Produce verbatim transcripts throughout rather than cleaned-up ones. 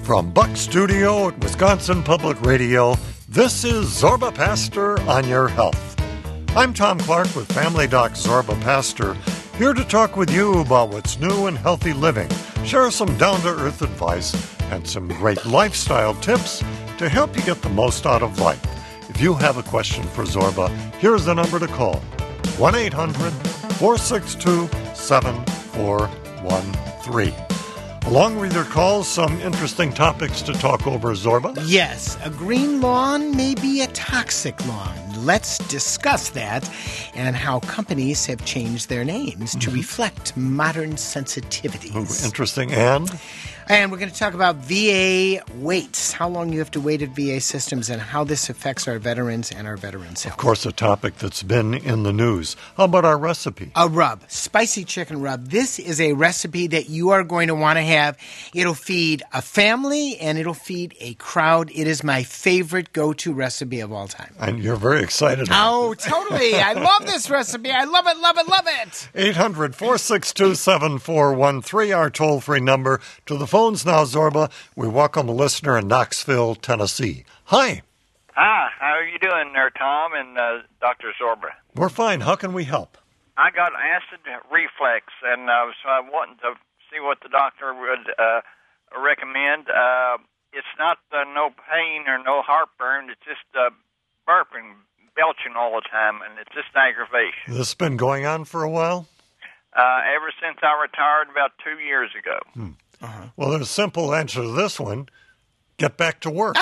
From Buck Studio at Wisconsin Public Radio, this is Zorba Pastor on Your Health. I'm Tom Clark with Family Doc Zorba Pastor, here to talk with you about what's new in healthy living, share some down-to-earth advice, and some great lifestyle tips to help you get the most out of life. If you have a question for Zorba, here's the number to call, one eight hundred four six two seven four one three. Along with your calls, some interesting topics to talk over, Zorba. Yes, a green lawn may be a toxic lawn. Let's discuss that and how companies have changed their names mm-hmm. to reflect modern sensitivities. Ooh, interesting. And? And we're going to talk about V A waits, how long you have to wait at V A systems and how this affects our veterans and our veterans' health. Of course, a topic that's been in the news. How about our recipe? A rub, spicy chicken rub. This is a recipe that you are going to want to have. It'll feed a family and it'll feed a crowd. It is my favorite go-to recipe of all time. And you're very excited about Oh, it. totally. I love this recipe. I love it, love it, love it. eight hundred four six two seven four one three, our toll-free number. To the phones now, Zorba. We welcome a listener in Knoxville, Tennessee. Hi. Hi. How are you doing there, Tom and uh, Doctor Zorba? We're fine. How can we help? I got acid reflux, and I was uh, wanting to see what the doctor would uh, recommend. Uh, it's not uh, no pain or no heartburn. It's just uh, burping, belching all the time, and it's just aggravation. This has been going on for a while? Uh, ever since I retired about two years ago. Hmm. Uh-huh. Well, there's a simple answer to this one. Get back to work. Well,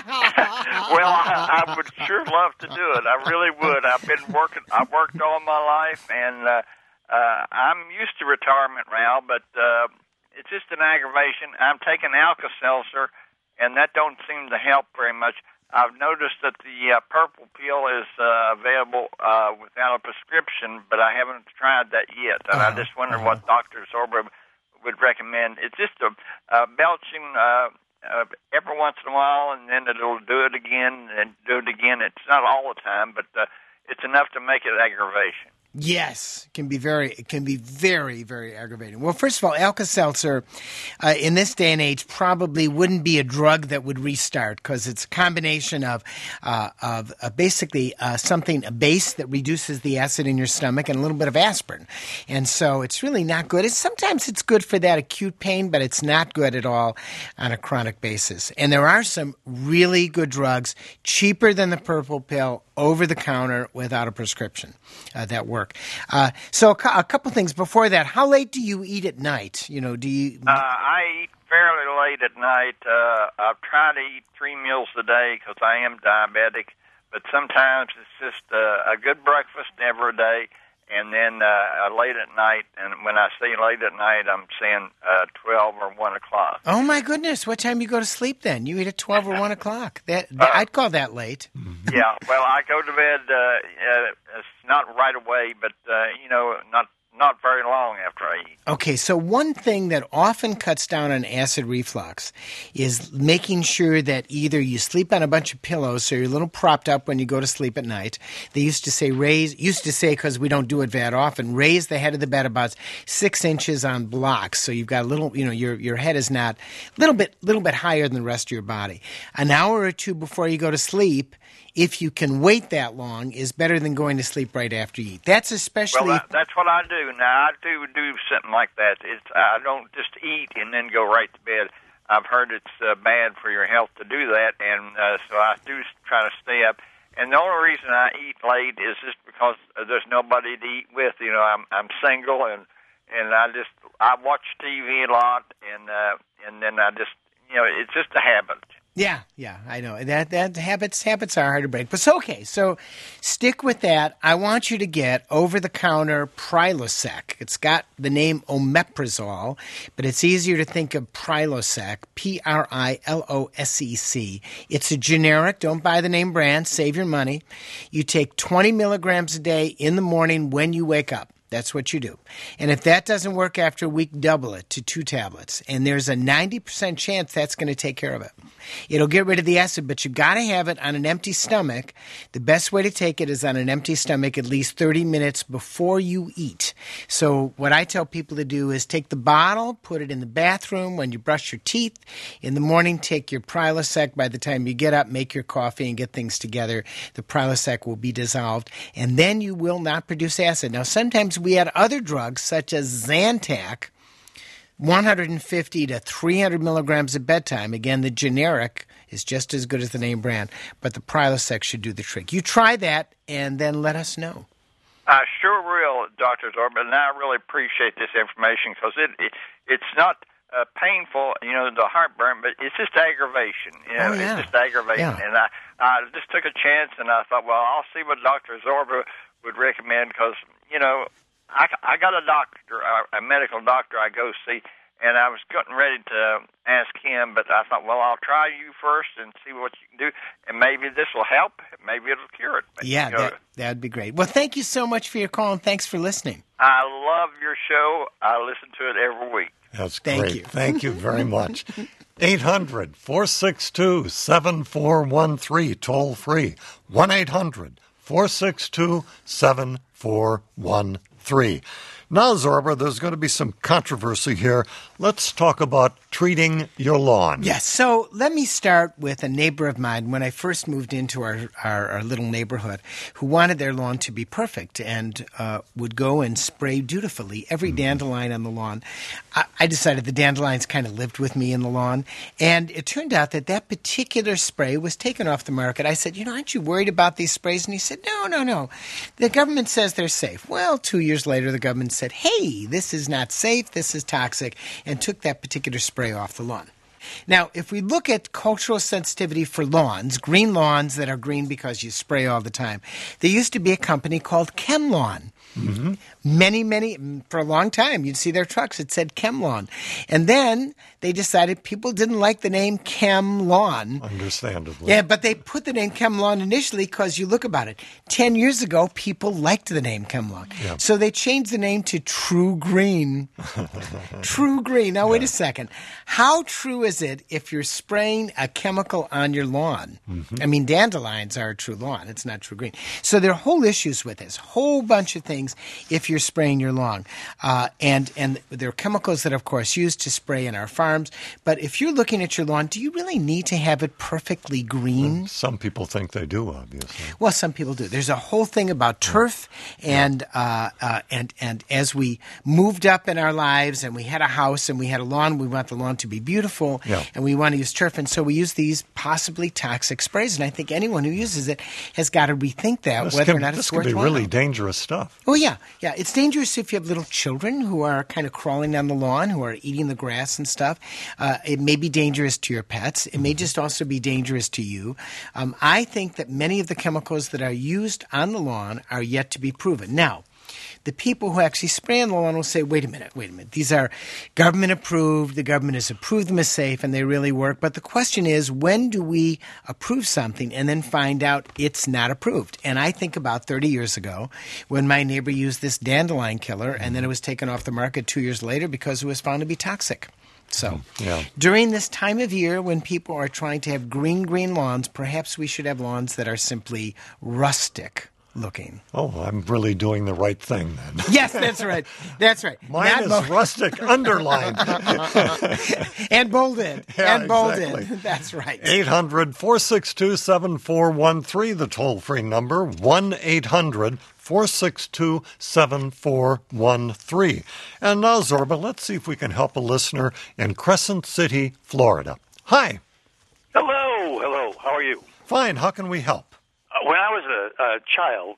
I, I would sure love to do it. I really would. I've been working. I've worked all my life, and uh, uh, I'm used to retirement now, but uh, it's just an aggravation. I'm taking Alka-Seltzer, and that don't seem to help very much. I've noticed that the uh, purple pill is uh, available uh, without a prescription, but I haven't tried that yet. And uh-huh. I just wonder uh-huh. what Doctor Zorba would recommend. It's just a uh, belching uh, uh, every once in a while, and then it'll do it again and do it again. It's not all the time, but uh, it's enough to make it aggravation. Yes, it can be very, it can be very, very aggravating. Well, first of all, Alka-Seltzer uh, in this day and age probably wouldn't be a drug that would restart because it's a combination of uh, of uh, basically uh, something, a base that reduces the acid in your stomach and a little bit of aspirin. And so it's really not good. It's, sometimes it's good for that acute pain, but it's not good at all on a chronic basis. And there are some really good drugs, cheaper than the purple pill, over the counter without a prescription uh, that work. Uh, so a, cu- a couple things before that. How late do you eat at night? You know, do you? Uh, I eat fairly late at night. Uh, I try to eat three meals a day because I am diabetic, but sometimes it's just uh, a good breakfast every day, and then uh, late at night. And when I say late at night, I'm saying uh, twelve or one o'clock. Oh my goodness! What time do you go to sleep then? You eat at twelve or one o'clock. That, that uh, I'd call that late. Yeah. Well, I go to bed. Uh, uh, it's not right away, but uh, you know, not. Not very long after I eat. Okay, so one thing that often cuts down on acid reflux is making sure that either you sleep on a bunch of pillows so you're a little propped up when you go to sleep at night. They used to say raise, used to say because we don't do it that often, raise the head of the bed about six inches on blocks. So you've got a little, you know, your your head is not a little bit, little bit higher than the rest of your body. An hour or two before you go to sleep, if you can wait that long, is better than going to sleep right after you eat. That's especially... Well, that, that's what I do. Now, I do do something like that. It's, I don't just eat and then go right to bed. I've heard it's uh, bad for your health to do that, and uh, so I do try to stay up. And the only reason I eat late is just because there's nobody to eat with. You know, I'm I'm single, and and I just I watch T V a lot, and uh, and then I just you know it's just a habit. Yeah, yeah, I know. That that habits habits are hard to break. But so, okay, so stick with that. I want you to get over-the-counter Prilosec. It's got the name omeprazole, but it's easier to think of Prilosec, P R I L O S E C. It's a generic. Don't buy the name brand. Save your money. You take twenty milligrams a day in the morning when you wake up. That's what you do. And if that doesn't work after a week, double it to two tablets. And there's a ninety percent chance that's going to take care of it. It'll get rid of the acid, but you've got to have it on an empty stomach. The best way to take it is on an empty stomach at least thirty minutes before you eat. So what I tell people to do is take the bottle, put it in the bathroom when you brush your teeth. In the morning, take your Prilosec. By the time you get up, make your coffee and get things together. The Prilosec will be dissolved, and then you will not produce acid. Now, sometimes we add other drugs such as Zantac, one hundred fifty to three hundred milligrams at bedtime. Again, the generic is just as good as the name brand, but the Prilosec should do the trick. You try that, and then let us know. I sure will, Doctor Zorba, and I really appreciate this information because it, it it's not uh, painful, you know, the heartburn, but it's just aggravation. You know, oh, yeah. It's just aggravation. Yeah. And I, I just took a chance, and I thought, well, I'll see what Doctor Zorba would recommend because, you know, I, I got a doctor, a medical doctor I go see, and I was getting ready to ask him, but I thought, well, I'll try you first and see what you can do, and maybe this will help. Maybe it'll cure it. But, yeah, you know, that that'd be great. Well, thank you so much for your call, and thanks for listening. I love your show. I listen to it every week. That's Thank great. you. Thank you very much. eight hundred, four six two, seven four one three, toll free. one eight hundred, four six two, seven four one three. Now, Zorba, there's going to be some controversy here. Let's talk about treating your lawn. Yes. So let me start with a neighbor of mine when I first moved into our, our, our little neighborhood who wanted their lawn to be perfect and uh, would go and spray dutifully every mm-hmm. dandelion on the lawn. I, I decided the dandelions kind of lived with me in the lawn. And it turned out that that particular spray was taken off the market. I said, you know, aren't you worried about these sprays? And he said, no, no, no. The government says they're safe. Well, two years later, the government said, hey, this is not safe, this is toxic, and took that particular spray off the lawn. Now, if we look at cultural sensitivity for lawns, green lawns that are green because you spray all the time, there used to be a company called ChemLawn. Mm-hmm. Many, many, for a long time, you'd see their trucks. It said ChemLawn. And then they decided people didn't like the name ChemLawn. Understandably. Yeah, but they put the name ChemLawn initially because you look about it. Ten years ago, people liked the name ChemLawn. Yeah. So they changed the name to True Green. True Green. Now, yeah. wait a second. How true is it if you're spraying a chemical on your lawn? Mm-hmm. I mean, dandelions are a true lawn. It's not True Green. So there are whole issues with this, whole bunch of things if you're spraying your lawn. Uh, and, and there are chemicals that are, of course, used to spray in our farms. But if you're looking at your lawn, do you really need to have it perfectly green? Well, some people think they do, obviously. Well, some people do. There's a whole thing about turf. Yeah. And, uh, uh, and, and as we moved up in our lives and we had a house and we had a lawn, we want the lawn to be beautiful. Yeah. And we want to use turf. And so we use these possibly toxic sprays. And I think anyone who uses it has got to rethink that, this whether can, or not this it's can worthwhile. This can be really dangerous stuff. Oh, yeah. Yeah. It's dangerous if you have little children who are kind of crawling down the lawn, who are eating the grass and stuff. Uh, it may be dangerous to your pets. It may just also be dangerous to you. Um, I think that many of the chemicals that are used on the lawn are yet to be proven. Now, the people who actually spray on the lawn will say, wait a minute, wait a minute. These are government approved. The government has approved them as safe and they really work. But the question is, when do we approve something and then find out it's not approved? And I think about thirty years ago when my neighbor used this dandelion killer and then it was taken off the market two years later because it was found to be toxic. So yeah. during this time of year when people are trying to have green, green lawns, perhaps we should have lawns that are simply rustic looking. Oh, I'm really doing the right thing then. Yes, that's right. That's right. Mine Not is mo- rustic underlined. and bolded. Yeah, and bolded. Exactly. That's right. eight hundred, four six two, seven four one three, the toll-free number, one eight hundred, four six two, seven four one three. And now, Zorba, let's see if we can help a listener in Crescent City, Florida. Hi. Hello. Hello. How are you? Fine. How can we help? Uh, when I was a, a child,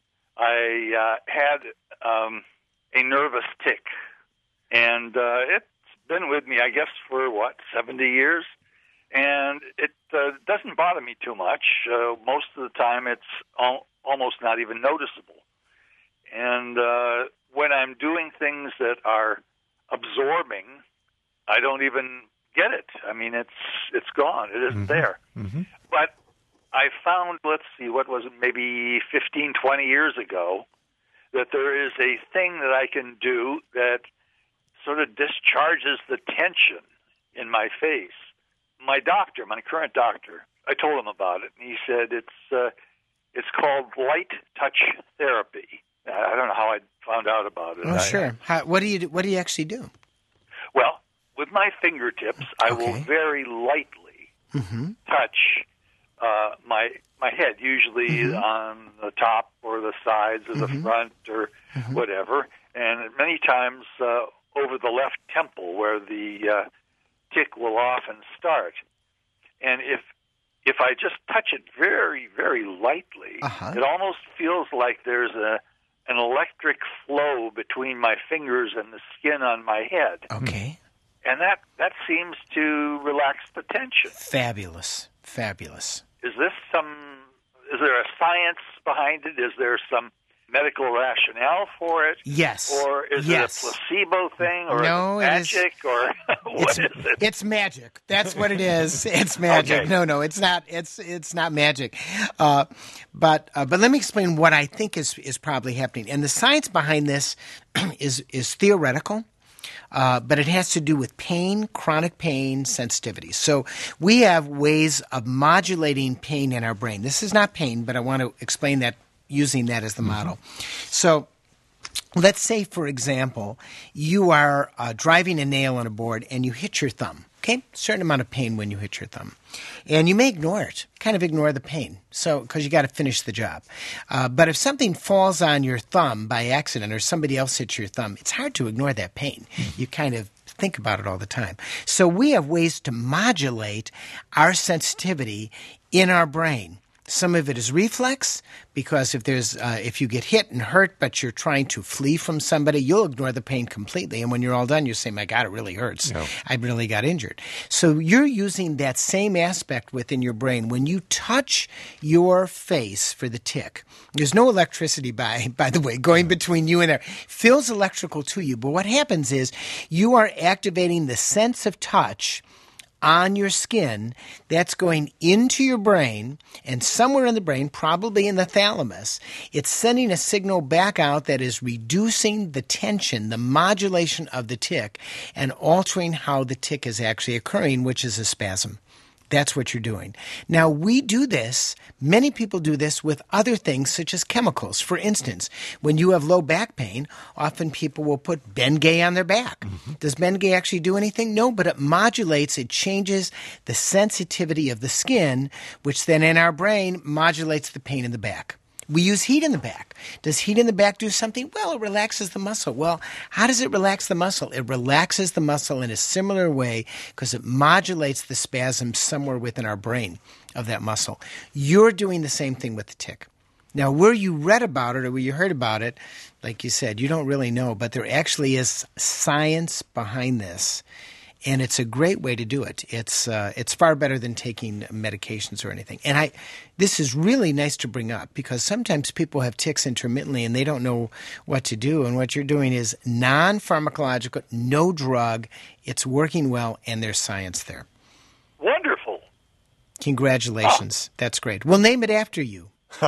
I uh, had um, a nervous tic, and uh, it's been with me, I guess, for, what, seventy years? And it uh, doesn't bother me too much. Uh, most of the time, it's al- almost not even noticeable. And uh, when I'm doing things that are absorbing, I don't even get it. I mean, it's it's gone. It isn't mm-hmm. there. Mm-hmm. But I found, let's see, what was it, maybe fifteen, twenty years ago, that there is a thing that I can do that sort of discharges the tension in my face. My doctor, my current doctor, I told him about it, and he said it's uh, it's called light touch therapy. I don't know how I found out about it. Oh, I, sure. How, what do you do, what do you actually do? Well, with my fingertips, I Okay. will very lightly Mm-hmm. touch uh, my my head, usually Mm-hmm. on the top or the sides or the Mhm. front or Mhm. whatever, and many times uh, over the left temple where the uh, tick will often start. And if if I just touch it very, very lightly, Uh-huh. it almost feels like there's a an electric flow between my fingers and the skin on my head. Okay. And that, that seems to relax the tension. Fabulous. Fabulous. Is this some, is there a science behind it? Is there some medical rationale for it? Yes. Or is yes. it a placebo thing? Or No, is it it is- magic? Or what it's, is it? It's magic. That's what it is. It's magic. Okay. No, no, it's not. It's it's not magic. Uh, but uh, but let me explain what I think is is probably happening. And the science behind this is is theoretical. Uh, but it has to do with pain, chronic pain, sensitivity. So we have ways of modulating pain in our brain. This is not pain, but I want to explain that using that as the model. So let's say, for example, you are uh, driving a nail on a board and you hit your thumb. Okay, certain amount of pain when you hit your thumb, and you may ignore it. Kind of ignore the pain, so because you got to finish the job. Uh, but if something falls on your thumb by accident, or somebody else hits your thumb, it's hard to ignore that pain. You kind of think about it all the time. So we have ways to modulate our sensitivity in our brain. Some of it is reflex, because if there's uh, if you get hit and hurt, but you're trying to flee from somebody, you'll ignore the pain completely. And when you're all done, you say, "My God, it really hurts. Yeah. I really got injured." So you're using that same aspect within your brain. When you touch your face for the tick, there's no electricity, by by the way, going between you and there. Feels electrical to you, but what happens is you are activating the sense of touch on your skin that's going into your brain, and somewhere in the brain, probably in the thalamus, it's sending a signal back out that is reducing the tension, the modulation of the tick, and altering how the tick is actually occurring, which is a spasm. That's what you're doing. Now, we do this, many people do this with other things such as chemicals. For instance, when you have low back pain, often people will put Bengay on their back. Mm-hmm. Does Bengay actually do anything? No, but it modulates, it changes the sensitivity of the skin, which then in our brain modulates the pain in the back. We use heat in the back. Does heat in the back do something? Well, it relaxes the muscle. Well, how does it relax the muscle? It relaxes the muscle in a similar way because it modulates the spasm somewhere within our brain of that muscle. You're doing the same thing with the tick. Now, where you read about it or where you heard about it, like you said, you don't really know, but there actually is science behind this. And it's a great way to do it. It's uh, it's far better than taking medications or anything. And I, this is really nice to bring up because sometimes people have ticks intermittently and they don't know what to do. And what you're doing is non-pharmacological, no drug. It's working well, and there's science there. Wonderful. Congratulations. Oh. That's great. We'll name it after you.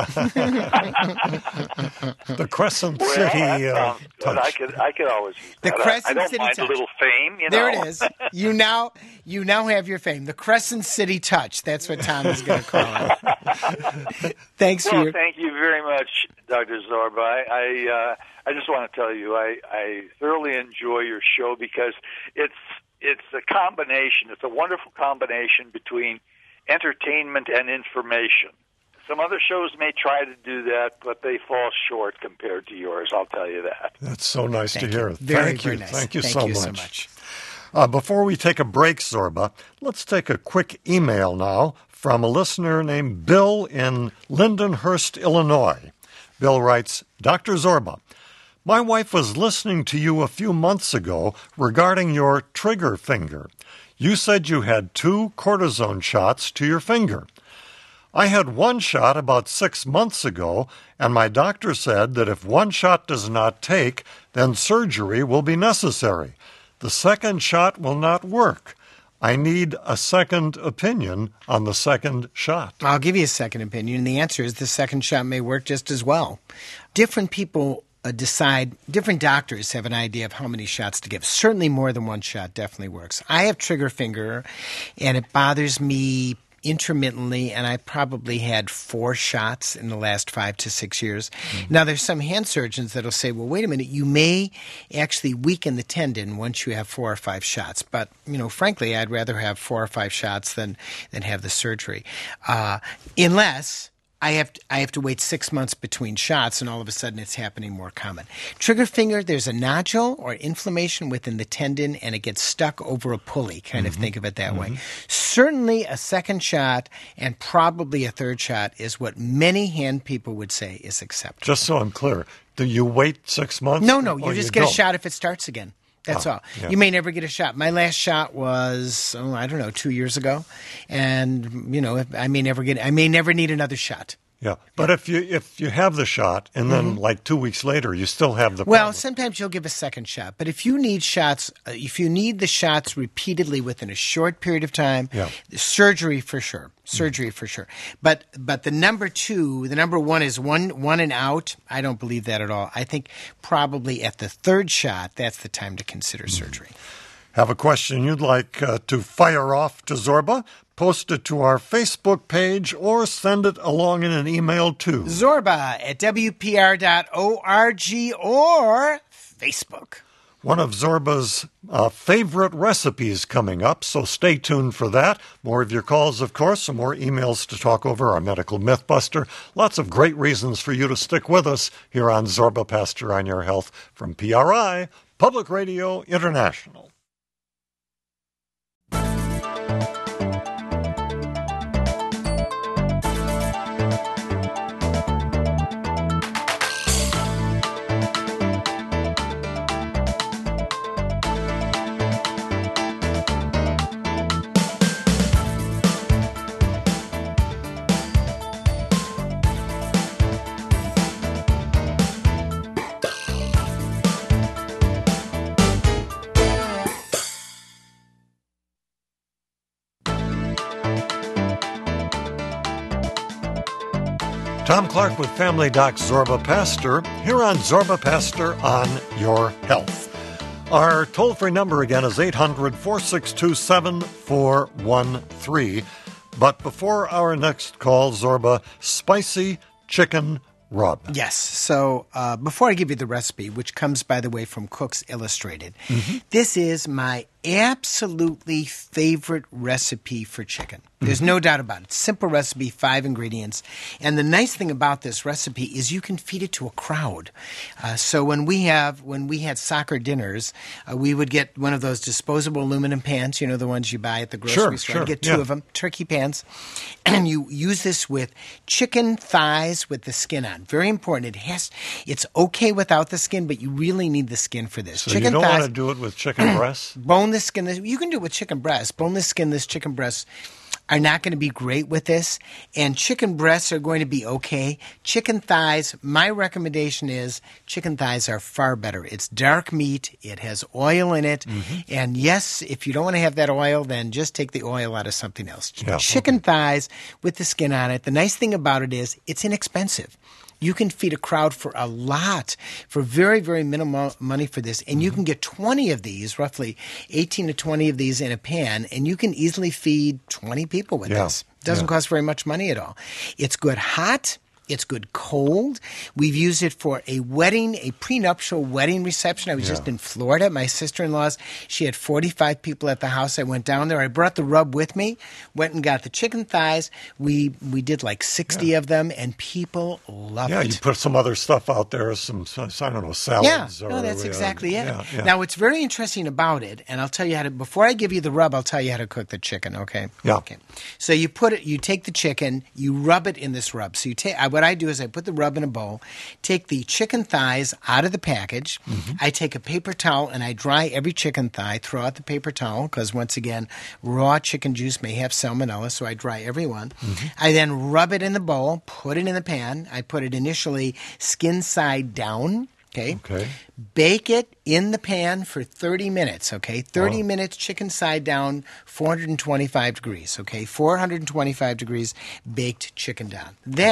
The Crescent well, City that uh, touch. I could, I could always use the that. Crescent I, I don't City mind touch. a little fame, you know. There it is. You now, you now have your fame. The Crescent City touch. That's what Tom is going to call it. Thanks well, for your. Thank you very much, Doctor Zorba. I, I, uh, I just want to tell you, I, I thoroughly enjoy your show because it's, it's a combination. It's a wonderful combination between entertainment and information. Some other shows may try to do that, but they fall short compared to yours. I'll tell you that. That's so nice Thank to hear. You. Very, Thank very you. nice. Thank you Thank so you much. so much. Uh, before we take a break, Zorba, let's take a quick email now from a listener named Bill in Lindenhurst, Illinois. Bill writes, Doctor Zorba, my wife was listening to you a few months ago regarding your trigger finger. You said you had two cortisone shots to your finger. I had one shot about six months ago, and my doctor said that if one shot does not take, then surgery will be necessary. The second shot will not work. I need a second opinion on the second shot. I'll give you a second opinion, and the answer is the second shot may work just as well. Different people uh, decide, different doctors have an idea of how many shots to give. Certainly more than one shot definitely works. I have trigger finger, and it bothers me intermittently, and I probably had four shots in the last five to six years. Mm-hmm. Now, there's some hand surgeons that'll say, well, wait a minute, you may actually weaken the tendon once you have four or five shots. But, you know, frankly, I'd rather have four or five shots than, than have the surgery. Uh, unless I have to, I have to wait six months between shots, and all of a sudden it's happening more common. Trigger finger, there's a nodule or inflammation within the tendon, and it gets stuck over a pulley. Kind mm-hmm. of think of it that mm-hmm. way. Certainly a second shot and probably a third shot is what many hand people would say is acceptable. Just so I'm clear, do you wait six months? No, no, you just you get don't? a shot if it starts again. That's oh, all. Yeah. You may never get a shot. My last shot was, oh, I don't know, two years ago. And, you know, I may never get, I may never need another shot. Yeah, but yeah. if you if you have the shot and then mm-hmm. like two weeks later you still have the problem. Well, sometimes you'll give a second shot, but if you need shots, uh, if you need the shots repeatedly within a short period of time, yeah. surgery for sure, surgery mm-hmm. for sure. But but the number two, the number one is one one and out. I don't believe that at all. I think probably at the third shot, that's the time to consider mm-hmm. surgery. Have a question you'd like uh, to fire off to Zorba? Post it to our Facebook page or send it along in an email to Zorba at W P R dot org or Facebook. One of Zorba's uh, favorite recipes coming up, so stay tuned for that. More of your calls, of course, some more emails to talk over, our Medical Mythbuster. Lots of great reasons for you to stick with us here on Zorba Pastor on Your Health from P R I, Public Radio International. Tom Clark with Family Doc Zorba Pastor, here on Zorba Pastor on Your Health. Our toll-free number again is eight hundred, four six two, seven four one three. But before our next call, Zorba, spicy chicken rub. Yes. So uh, before I give you the recipe, which comes, by the way, from Cook's Illustrated, mm-hmm. this is my absolutely favorite recipe for chicken. There's no doubt about it. Simple recipe, five ingredients. And the nice thing about this recipe is you can feed it to a crowd. Uh, so when we have when we had soccer dinners, uh, we would get one of those disposable aluminum pans, you know, the ones you buy at the grocery sure, store. Sure, I'd get two yeah. of them, turkey pans. And you use this with chicken thighs with the skin on. Very important. It has. It's okay without the skin, but you really need the skin for this. So chicken you don't thighs, want to do it with chicken breasts? Boneless, skinless. You can do it with chicken breasts. Boneless, skinless chicken breasts are not going to be great with this, and chicken breasts are going to be okay. Chicken thighs, my recommendation is chicken thighs are far better. It's dark meat. It has oil in it. Mm-hmm. And yes, if you don't want to have that oil, then just take the oil out of something else. Yeah, chicken okay. thighs with the skin on it. The nice thing about it is it's inexpensive. You can feed a crowd for a lot, for very, very minimal money for this. And you can get twenty of these, roughly eighteen to twenty of these in a pan, and you can easily feed twenty people with yeah. this. It doesn't yeah. cost very much money at all. It's good hot. It's good cold. We've used it for a wedding, a prenuptial wedding reception. I was yeah. just in Florida. My sister-in-law's, she had forty-five people at the house. I went down there. I brought the rub with me, went and got the chicken thighs. We we did like sixty yeah. of them, and people loved yeah, it. Yeah, you put some other stuff out there, some, I don't know, salads. Yeah, or, no, that's exactly uh, it. Yeah, yeah. Now, what's very interesting about it, and I'll tell you how to, before I give you the rub, I'll tell you how to cook the chicken, okay? Yeah. Okay. So you put it, you take the chicken, you rub it in this rub. So you take, what I do is I put the rub in a bowl, take the chicken thighs out of the package. Mm-hmm. I take a paper towel and I dry every chicken thigh, throw out the paper towel, because once again, raw chicken juice may have salmonella, so I dry every one. Mm-hmm. I then rub it in the bowl, put it in the pan. I put it initially skin side down. Okay. Okay. Bake it in the pan for thirty minutes, okay? thirty oh. minutes, chicken side down, four hundred twenty-five degrees, okay? four hundred twenty-five degrees, baked chicken down. Then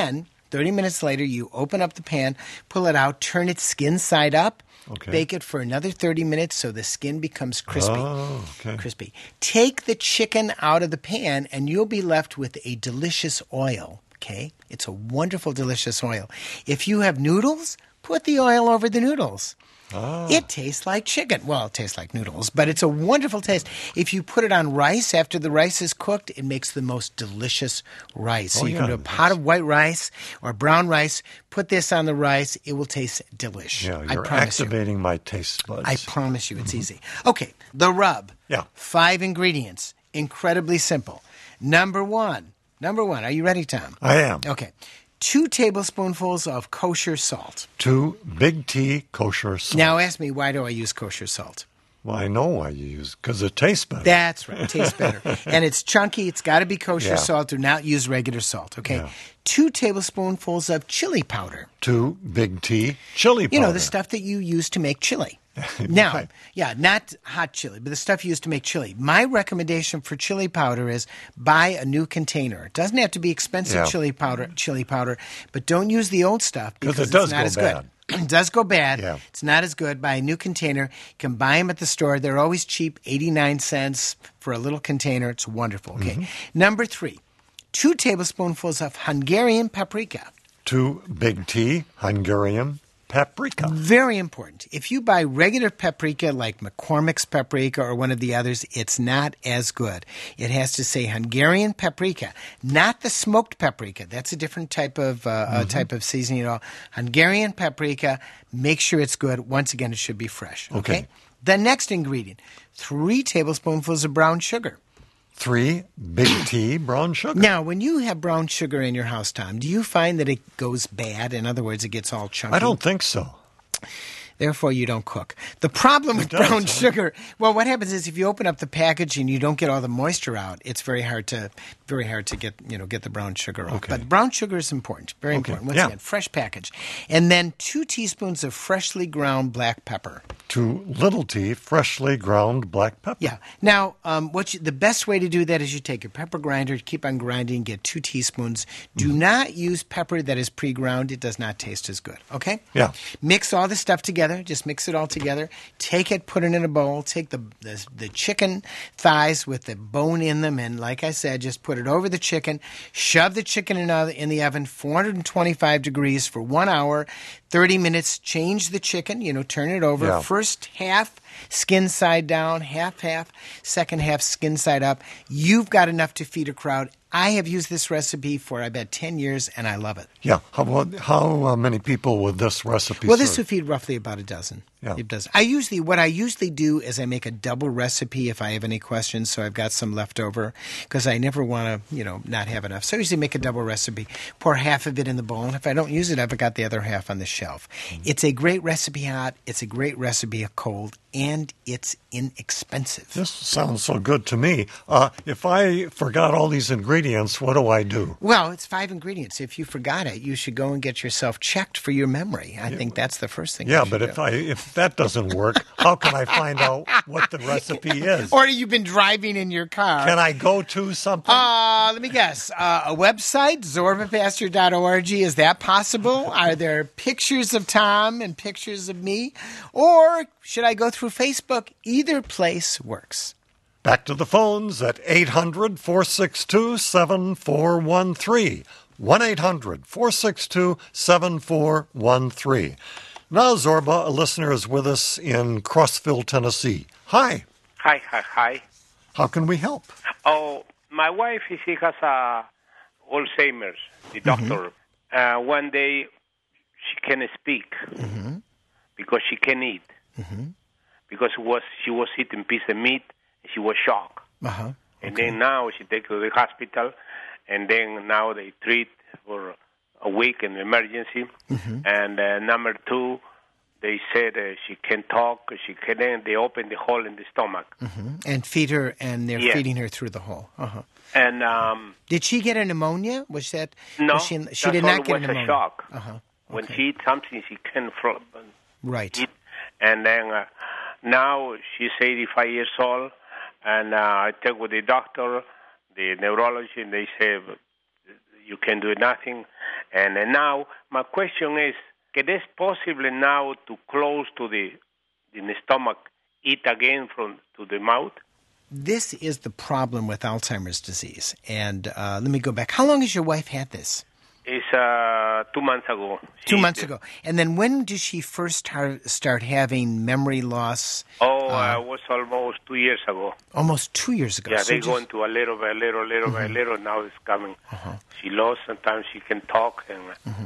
thirty minutes later, you open up the pan, pull it out, turn it skin side up, Okay. bake it for another thirty minutes so the skin becomes crispy. Oh, okay. Crispy. Take the chicken out of the pan, and you'll be left with a delicious oil. Okay? It's a wonderful, delicious oil. If you have noodles, put the oil over the noodles. Ah. It tastes like chicken. Well, it tastes like noodles, but it's a wonderful taste. If you put it on rice after the rice is cooked, it makes the most delicious rice. So Oh, you yeah, can do a pot of white rice or brown rice, put this on the rice, it will taste delish. Yeah, I you're promise you. activating my taste buds. I promise you, it's easy. Okay, the rub. Yeah. Five ingredients. Incredibly simple. Number one. Number one. Are you ready, Tom? I am. Okay. Two tablespoonfuls of kosher salt. Two Big T kosher salt. Now ask me, why do I use kosher salt? Well, I know why you use it, because it tastes better. That's right. It tastes better. And it's chunky. It's got to be kosher Yeah. salt. Do not use regular salt, okay? Yeah. Two tablespoonfuls of chili powder. Two Big T chili powder. You know, the stuff that you use to make chili. Now, Right. yeah, not hot chili, but the stuff used to make chili. My recommendation for chili powder is buy a new container. It doesn't have to be expensive Yeah. chili powder, chili powder, but don't use the old stuff 'Cause because it does it's not go as bad. good. It does go bad. Yeah. It's not as good. Buy a new container. You can buy them at the store. They're always cheap, eighty-nine cents for a little container. It's wonderful. Okay. Mm-hmm. Number three, two tablespoonfuls of Hungarian paprika. Two Big T Hungarian paprika. Very important. If you buy regular paprika like McCormick's paprika or one of the others, it's not as good. It has to say Hungarian paprika, not the smoked paprika. That's a different type of uh, uh, type of seasoning at all. Hungarian paprika, make sure it's good. Once again, it should be fresh. Okay. Okay. The next ingredient, three tablespoonfuls of brown sugar. Three Big T brown sugar. Now, when you have brown sugar in your house, Tom, do you find that it goes bad? In other words, it gets all chunky? I don't think so. Therefore, you don't cook. The problem with does, brown huh? sugar, well, what happens is if you open up the package and you don't get all the moisture out, it's very hard to very hard to get you know get the brown sugar off. Okay. But brown sugar is important, very Okay, important. Once yeah. again, fresh package, and then two teaspoons of freshly ground black pepper. Two Little T freshly ground black pepper. Yeah. Now, um, what you, the best way to do that is you take your pepper grinder, keep on grinding, get two teaspoons. Do Mm-hmm. not use pepper that is pre-ground; it does not taste as good. Okay. Yeah. Mix all the stuff together. Just mix it all together. Take it, put it in a bowl. Take the, the the chicken thighs with the bone in them, and like I said, just put it over the chicken. Shove the chicken in, uh, in the oven, four hundred twenty-five degrees for one hour, thirty minutes. Change the chicken. You know, turn it over. Yeah. First half skin side down, half half. Second half skin side up. You've got enough to feed a crowd. I have used this recipe for I bet ten years, and I love it. Yeah. How about, how uh, many people would this recipe Well, this serve? would feed roughly about a dozen. Yeah. It does. I usually, what I usually do is I make a double recipe if I have any questions, so I've got some left over because I never want to, you know, not have enough. So I usually make a double recipe, pour half of it in the bowl, and if I don't use it, I've got the other half on the shelf. Mm-hmm. It's a great recipe hot. It's a great recipe cold, and it's inexpensive. This sounds so good to me. Uh, if I forgot all these ingredients, what do I do? Well, it's five ingredients. If you forgot it, you should go and get yourself checked for your memory. I think that's the first thing. Yeah, you but should if do. I if that doesn't work, how can I find out what the recipe is? Or you've been driving in your car. Can I go to something? Uh, let me guess. Uh, a website, zorba pastor dot org. Is that possible? Are there pictures of Tom and pictures of me? Or should I go through Facebook? Either place works. Back to the phones at eight hundred, four six two, seven four one three. one eight hundred, four six two, seven four one three. Now, Zorba, a listener, is with us in Crossville, Tennessee. Hi. Hi, hi, hi. How can we help? Oh, my wife, she has uh, Alzheimer's, the doctor. Uh, one day, she can speak because she can eat. Because it was she was eating piece of meat, she was shocked. Uh-huh. And then now she take to the hospital, and then now they treat for a week in emergency. And uh, number two, they said uh, she can talk, she can. They open the hole in the stomach, And feed her, and they're Yeah. feeding her through the hole. Uh-huh. and um, Did she get a pneumonia? Was that? no, was she, she that's did all not get was a pneumonia. a shock. Uh-huh. When Okay. she eats something, she can fl- Right. eat. And then uh, now she's eighty-five years old, and uh, I talk with the doctor, the neurologist, and they say you can do nothing. And, and now my question is, can it possible now to close to the in the stomach, eat again from to the mouth? This is the problem with Alzheimer's disease. And uh, let me go back. How long has your wife had this? It's uh, two months ago. Two She- months ago. And then when did she first tar- start having memory loss? Oh, Uh, uh, it was almost two years ago. Almost two years ago. Yeah, So they just- go into a little by little, little by little. Now it's coming. She lost. Sometimes she can talk. And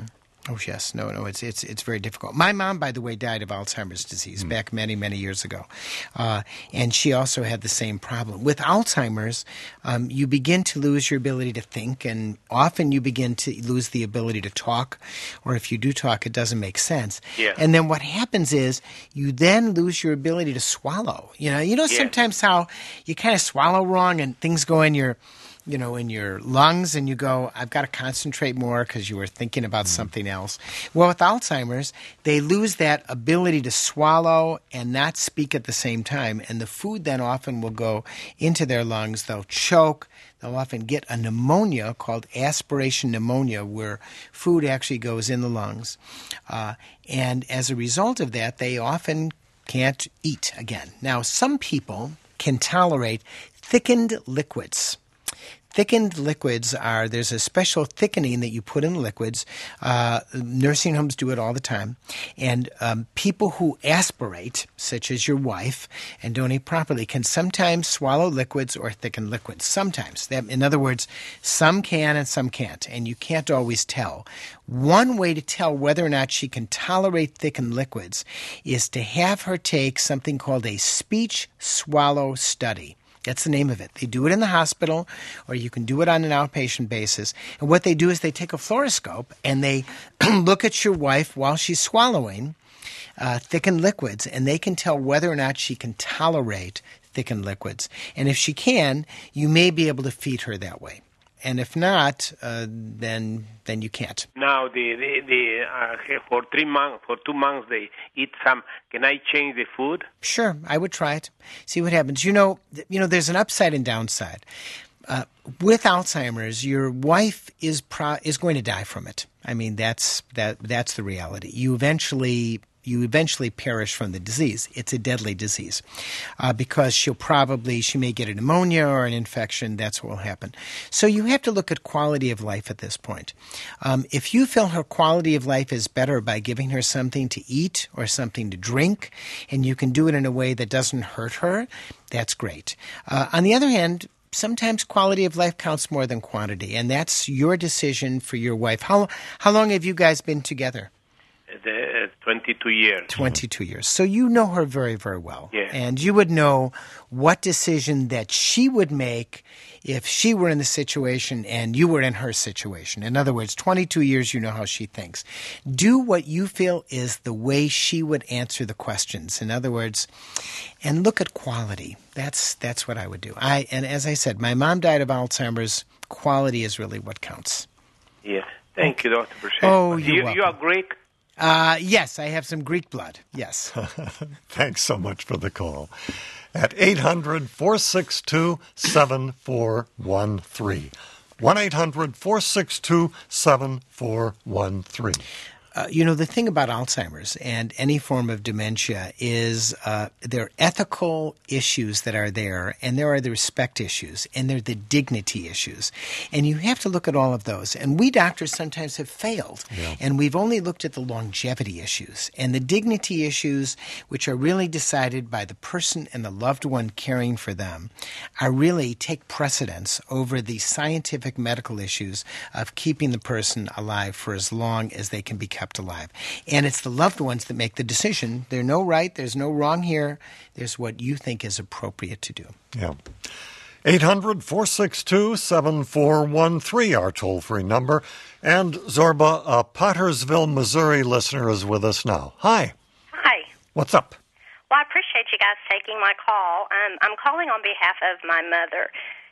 Oh yes, no, no, it's it's it's very difficult. My mom, by the way, died of Alzheimer's disease back many many years ago, uh, and she also had the same problem with Alzheimer's. Um, you begin to lose your ability to think, and often you begin to lose the ability to talk, or if you do talk, it doesn't make sense. Yeah. And then what happens is you then lose your ability to swallow. You know, you know Yeah. sometimes how you kind of swallow wrong and things go in your you know, in your lungs, and you go, I've got to concentrate more because you were thinking about something else. Well, with Alzheimer's, they lose that ability to swallow and not speak at the same time, and the food then often will go into their lungs. They'll choke. They'll often get a pneumonia called aspiration pneumonia, where food actually goes in the lungs. Uh, and as a result of that, they often can't eat again. Now, some people can tolerate thickened liquids. Thickened liquids are, there's a special thickening that you put in liquids. Uh, nursing homes do it all the time. And um, people who aspirate, such as your wife, and don't eat properly, can sometimes swallow liquids or thicken liquids. Sometimes. That, in other words, some can and some can't. And you can't always tell. One way to tell whether or not she can tolerate thickened liquids is to have her take something called a speech swallow study. That's the name of it. They do it in the hospital, or you can do it on an outpatient basis. And what they do is they take a fluoroscope and they look at your wife while she's swallowing uh, thickened liquids, and they can tell whether or not she can tolerate thickened liquids. And if she can, you may be able to feed her that way. And if not, uh, then then you can't. now the the, the uh, for three months, for two months they eat some. Can I change the food? Sure, I would try it. See what happens. You know, th- you know, there's an upside and downside. Uh, with Alzheimer's, your wife is pro- is going to die from it. I mean, that's that that's the reality. You eventually you eventually perish from the disease. It's a deadly disease uh, because she'll probably she may get a pneumonia or an infection. That's what will happen. So you have to look at quality of life at this point. Um, if you feel her quality of life is better by giving her something to eat or something to drink, and you can do it in a way that doesn't hurt her, that's great. Uh, on the other hand, sometimes quality of life counts more than quantity, and that's your decision for your wife. How how long have you guys been together? The, uh, twenty-two years. twenty-two years. So you know her very, very well. Yeah. And you would know what decision that she would make if she were in the situation and you were in her situation. In other words, twenty-two years, you know how she thinks. Do what you feel is the way she would answer the questions. In other words, and look at quality. That's that's what I would do. I and as I said, my mom died of Alzheimer's. Quality is really what counts. Yeah. Thank you, Doctor Percent. Oh, you, you're you are Greek? Uh, yes, I have some Greek blood. Yes. Thanks so much for the call. At eight hundred, four six two, seven four one three. one eight hundred, four six two, seven four one three. Uh, you know, the thing about Alzheimer's and any form of dementia is uh, there are ethical issues that are there, and there are the respect issues, and there are the dignity issues. And you have to look at all of those. And we doctors sometimes have failed, Yeah. and we've only looked at the longevity issues. And the dignity issues, which are really decided by the person and the loved one caring for them, are really take precedence over the scientific medical issues of keeping the person alive for as long as they can be kept alive. And it's the loved ones that make the decision. There's no right, there's no wrong here. There's what you think is appropriate to do. Yeah. eight hundred, four six two, seven four one three, our toll-free number. And Zorba, a Pottersville, Missouri listener is with us now. Hi. Hi. What's up? Well, I appreciate you guys taking my call. Um, I'm calling on behalf of my mother.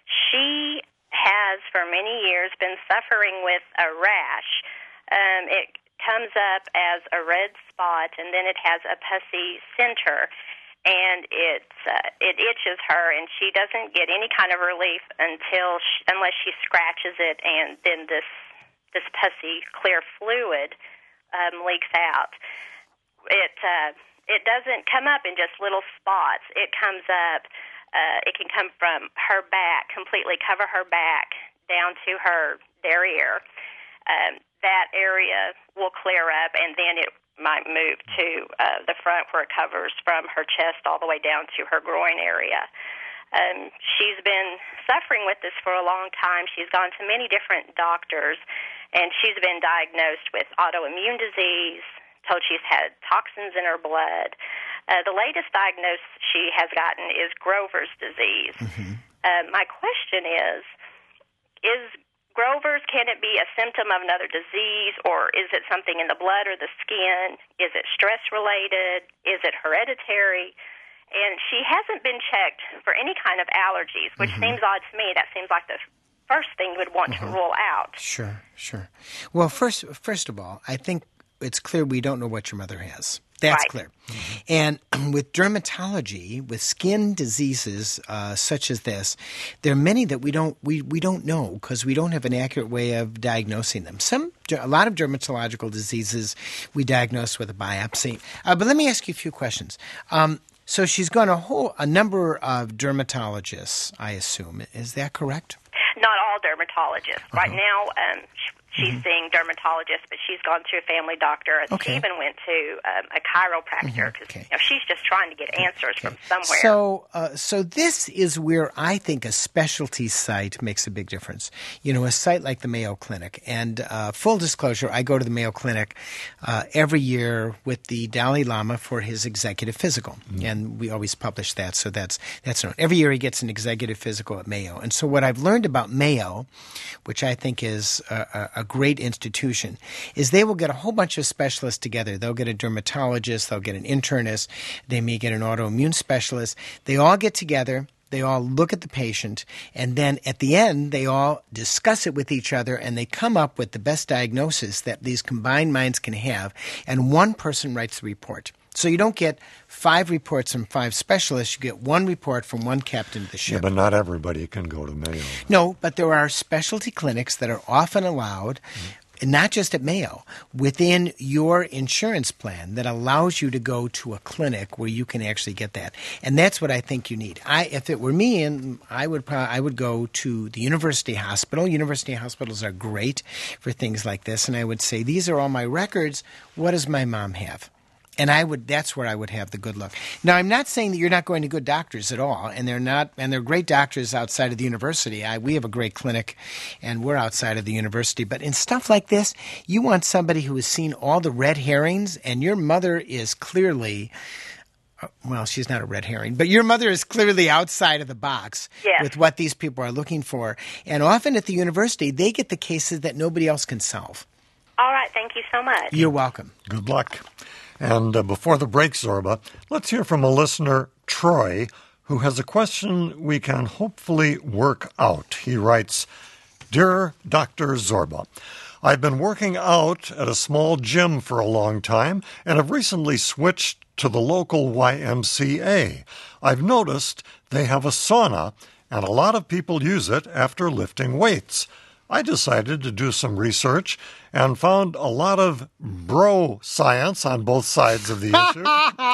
She has, for many years, been suffering with a rash. Um, it comes up as a red spot, and then it has a pussy center, and it's uh, it itches her, and she doesn't get any kind of relief until she, unless she scratches it, and then this this pussy clear fluid um, leaks out. It uh, it doesn't come up in just little spots. It comes up. Uh, it can come from her back, completely cover her back down to her derriere. Um, that area will clear up, and then it might move to uh, the front where it covers from her chest all the way down to her groin area. Um, she's been suffering with this for a long time. She's gone to many different doctors, and she's been diagnosed with autoimmune disease, told she's had toxins in her blood. Uh, the latest diagnosis she has gotten is Grover's disease. Mm-hmm. Uh, my question is, is Grover's, can it be a symptom of another disease, or is it something in the blood or the skin? Is it stress-related? Is it hereditary? And she hasn't been checked for any kind of allergies, which mm-hmm. seems odd to me. That seems like the first thing we'd want mm-hmm. to rule out. Sure, sure. Well, first, first of all, I think it's clear we don't know what your mother has. That's right. clear. Mm-hmm. And with dermatology, with skin diseases uh, such as this, there are many that we don't we, we don't know because we don't have an accurate way of diagnosing them. Some a lot of dermatological diseases we diagnose with a biopsy. Uh, but let me ask you a few questions. Um, so she's gone a whole a number of dermatologists, I assume. Is that correct? Not all dermatologists. Uh-huh. Right now, um, she's mm-hmm. seeing dermatologists, but she's gone to a family doctor. And okay. she even went to um, a chiropractor because mm-hmm. okay. you know, she's just trying to get answers okay. from somewhere. So, uh, so this is where I think a specialty site makes a big difference. You know, a site like the Mayo Clinic. And uh, full disclosure, I go to the Mayo Clinic uh, every year with the Dalai Lama for his executive physical. Mm-hmm. And we always publish that, so that's that's known. Every year he gets an executive physical at Mayo. And so what I've learned about Mayo, which I think is a, a great institution, is they will get a whole bunch of specialists together. They'll get a dermatologist, they'll get an internist, they may get an autoimmune specialist. They all get together, they all look at the patient, and then at the end they all discuss it with each other and they come up with the best diagnosis that these combined minds can have, and one person writes the report. So you don't get five reports from five specialists. You get one report from one captain of the ship. Yeah, but not everybody can go to Mayo. No, but there are specialty clinics that are often allowed, mm-hmm. not just at Mayo, within your insurance plan that allows you to go to a clinic where you can actually get that. And that's what I think you need. I, if it were me, and I would probably, I would go to the university hospital. University hospitals are great for things like this. And I would say, these are all my records. What does my mom have? And I would that's where I would have the good look. Now, I'm not saying that you're not going to good doctors at all, and they're not and they're great doctors outside of the university. I, we have a great clinic, and we're outside of the university. But in stuff like this, you want somebody who has seen all the red herrings, and your mother is clearly well, she's not a red herring, but your mother is clearly outside of the box yes. with what these people are looking for. And often at the university, they get the cases that nobody else can solve. All right. Thank you so much. You're welcome. Good luck. And uh, before the break, Zorba, let's hear from a listener, Troy, who has a question we can hopefully work out. He writes, Dear Doctor Zorba, I've been working out at a small gym for a long time and have recently switched to the local Y M C A. I've noticed they have a sauna, and a lot of people use it after lifting weights. I decided to do some research and found a lot of bro science on both sides of the issue.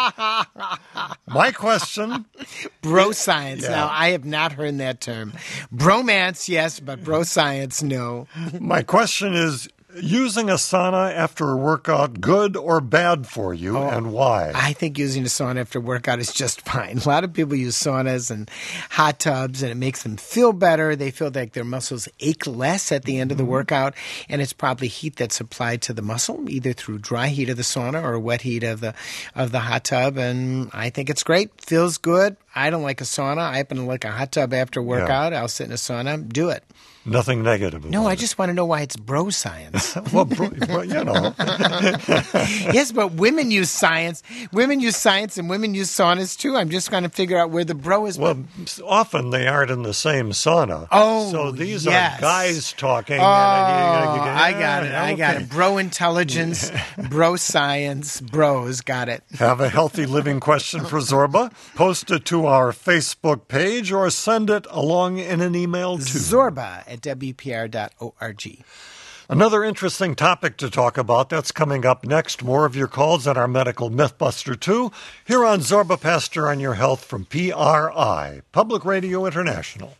My question... Bro science. Yeah. Now, I have not heard that term. Bromance, yes, but bro science, no. My question is, using a sauna after a workout good or bad for you, oh, and why? I think using a sauna after a workout is just fine. A lot of people use saunas and hot tubs, and it makes them feel better. They feel like their muscles ache less at the end of the workout, and it's probably heat that's applied to the muscle, either through dry heat of the sauna or wet heat of the of the hot tub, and I think it's great. Feels good. I don't like a sauna. I happen to like a hot tub after a workout. Yeah. I'll sit in a sauna. Do it. Nothing negative about No, I it. just want to know why it's bro science. well, bro, well, you know. Yes, but women use science. Women use science and women use saunas too. I'm just trying to figure out where the bro is. Well, often they aren't in the same sauna. Oh, So these yes. are guys talking. Oh, and you, you, you, I got it. yeah, I got okay. it. Bro intelligence, bro science, bros. Got it. Have a healthy living question for Zorba? Post it to our Facebook page or send it along in an email to Zorba at W P R dot org. Another interesting topic to talk about, that's coming up next. More of your calls on our Medical Mythbuster two, here on Zorba Pastor on Your Health from P R I, Public Radio International.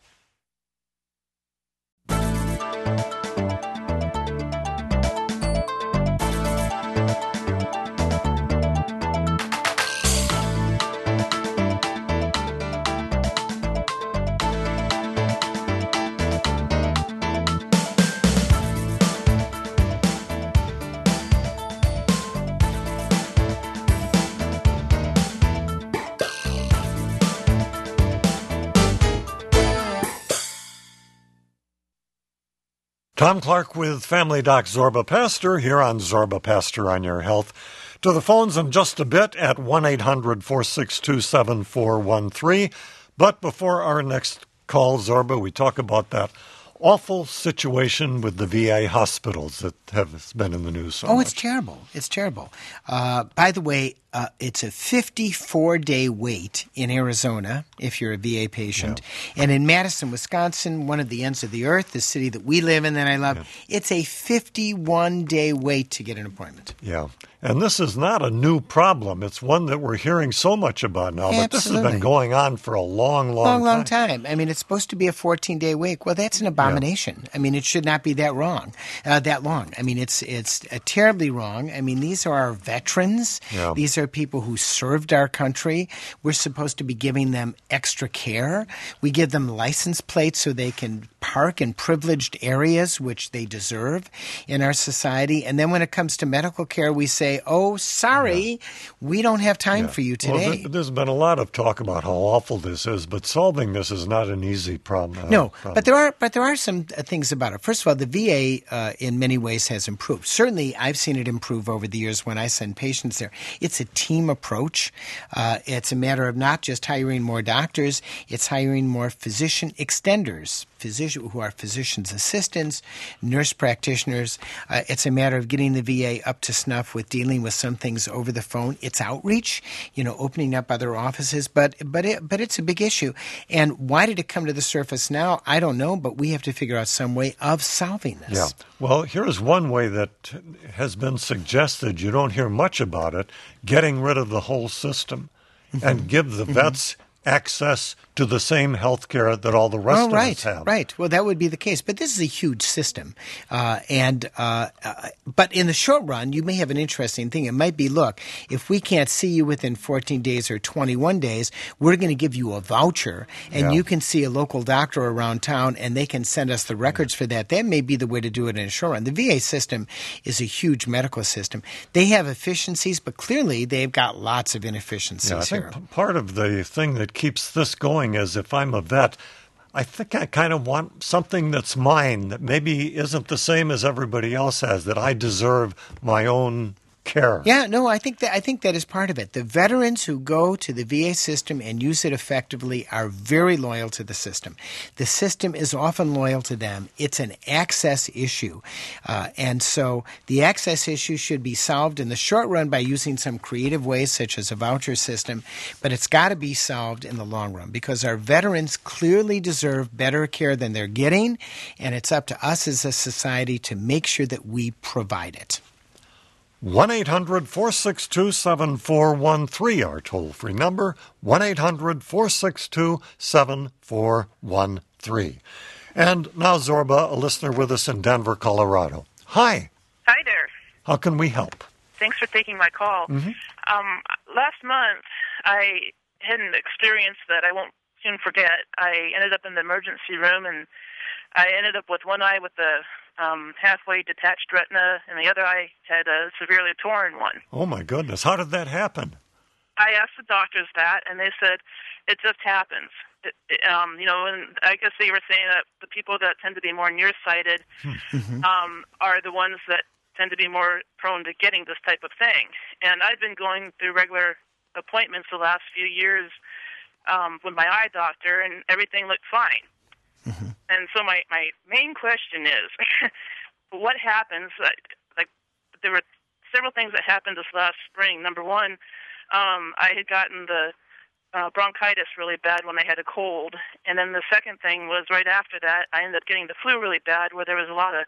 Tom Clark with Family Doc Zorba Pastor here on Zorba Pastor on Your Health. To the phones in just a bit at one eight hundred four six two seven four one three. But before our next call, Zorba, we talk about that awful situation with the V A hospitals that have been in the news so Oh, much. it's terrible. It's terrible. Uh, by the way, uh, it's a fifty-four day wait in Arizona if you're a V A patient. Yeah. And in Madison, Wisconsin, one of the ends of the earth, the city that we live in that I love, yeah. it's a fifty-one day wait to get an appointment. Yeah. And this is not a new problem. It's one that we're hearing so much about now. Absolutely. But this has been going on for a long, long, long time. Long, long time. I mean, it's supposed to be a fourteen day wait. Well, that's an abomination. Yeah. I mean, it should not be that wrong, uh, that long. I mean, it's it's uh, terribly wrong. I mean, these are our veterans. Yeah. These are people who served our country. We're supposed to be giving them extra care. We give them license plates so they can park in privileged areas, which they deserve in our society. And then when it comes to medical care, we say, oh, sorry, yeah. we don't have time yeah. for you today. Well, th- there's been a lot of talk about how awful this is, but solving this is not an easy problem. Uh, no, problem. but there are but there are some uh, things about it. First of all, the V A uh, in many ways has improved. Certainly, I've seen it improve over the years when I send patients there. It's a team approach. Uh, it's a matter of not just hiring more doctors, it's hiring more physician extenders, physician who are physician's assistants, nurse practitioners. Uh, it's a matter of getting the V A up to snuff with dealing with some things over the phone. It's outreach, you know, opening up other offices, but but it, but it's a big issue. And why did it come to the surface now? I don't know, but we have to figure out some way of solving this. Yeah. Well, here's one way that has been suggested. You don't hear much about it. Getting rid of the whole system mm-hmm. and give the mm-hmm. vets access to the same health care that all the rest oh, of right, us have. Right. Well, that would be the case. But this is a huge system. Uh, and uh, uh, But in the short run, you may have an interesting thing. It might be, look, if we can't see you within fourteen days or twenty-one days, we're going to give you a voucher, and yeah. you can see a local doctor around town, and they can send us the records for that. That may be the way to do it in the short run. The V A system is a huge medical system. They have efficiencies, but clearly they've got lots of inefficiencies yeah, I here. think part of the thing that keeps this going is if I'm a vet, I think I kind of want something that's mine that maybe isn't the same as everybody else has, that I deserve my own care. Yeah, no, I think that I think that is part of it. The veterans who go to the V A system and use it effectively are very loyal to the system. The system is often loyal to them. It's an access issue. Uh, and so the access issue should be solved in the short run by using some creative ways such as a voucher system, but it's got to be solved in the long run because our veterans clearly deserve better care than they're getting, and it's up to us as a society to make sure that we provide it. one eight hundred four six two seven four one three, our toll-free number, one eight hundred four six two seven four one three. And now Zorba, a listener with us in Denver, Colorado. Hi. Hi there. How can we help? Thanks for taking my call. Mm-hmm. Um, last month, I had an experience that I won't soon forget. I ended up in the emergency room, and I ended up with one eye with the Um, halfway detached retina, and the other eye had a severely torn one. Oh, my goodness. How did that happen? I asked the doctors that, and they said, it just happens. It, it, um, you know, and I guess they were saying that the people that tend to be more nearsighted mm-hmm. um, are the ones that tend to be more prone to getting this type of thing. And I've been going through regular appointments the last few years um, with my eye doctor, and everything looked fine. Mm-hmm. And so my, my main question is, what happens, like, like there were several things that happened this last spring. Number one, um, I had gotten the uh, bronchitis really bad when I had a cold. And then the second thing was right after that, I ended up getting the flu really bad where there was a lot of